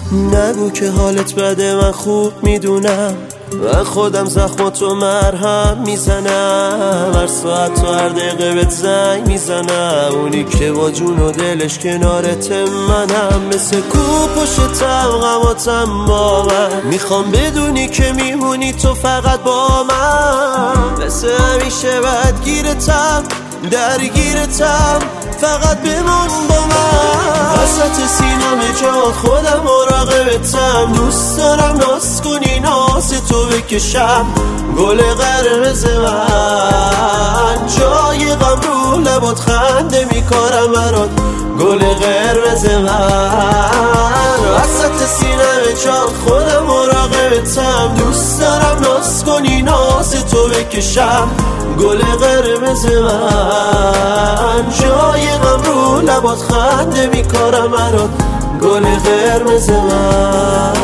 نگو که حالت بده، من خوب میدونم، من خودم زخماتو مرهم میزنم، هر ساعت و هر دقیقه بهت زنگ میزنم، اونی که با جون و دلش کنارت منم، مثل کو پشتم غماتم با من، میخوام بدونی که میمونی تو فقط با من، مثل همیشه بدگیرتم درگیرتم، فقط بمون با من، وسط سینم جا خودم مراقبتم، دوست دارم ناز کنی ناز تو بکشم، گل قرمز من، جای غم رو لبات خنده میکارم برات، گل قرمز من، وسط سینم جا خودم مراقبتم، دوست دارم ناز کنی ناز تو بکشم، گل قرمز من، جای غم رو لبات خنده میکارم برات، گل قرمز من.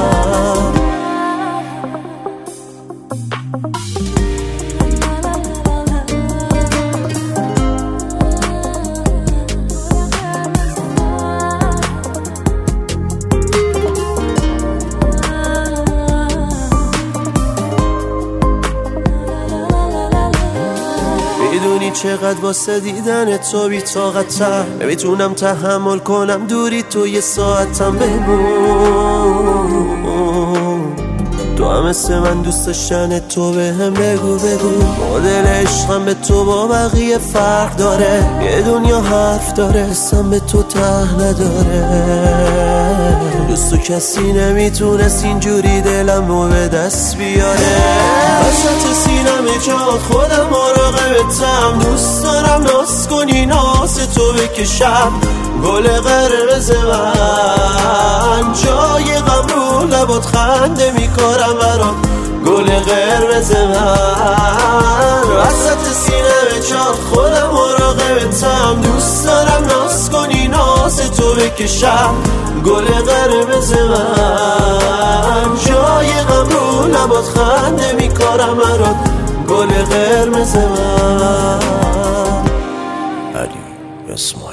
میدونی چقدر واسه دیدن تو بی طاقتم، نمیتونم تحمل کنم دوری تو یه ساعتم بمون، تو هم مثل من دوست داشتن تو به هم بگو مدل عشقم به تو با بقیه فرق داره، یه دنیا حرف داره اسم به تو ته نداره، دوست و کسی نمیتونست اینجوری دلمو به دست بیاره، وسط سینم جا خودم مراقبتم، دوست دارم ناز کنی ناز تو بکشم، گل قرمز من، جای غم رو لبات خنده میکارم برات، گل قرمز من، وسط سینم جا خودم مراقبتم، دوست دارم ناز کنی ناز تو بکشم، گل قرمز من، جای غم رو لبات خنده میکارم برات، گل قرمز من. علی اسماعیل.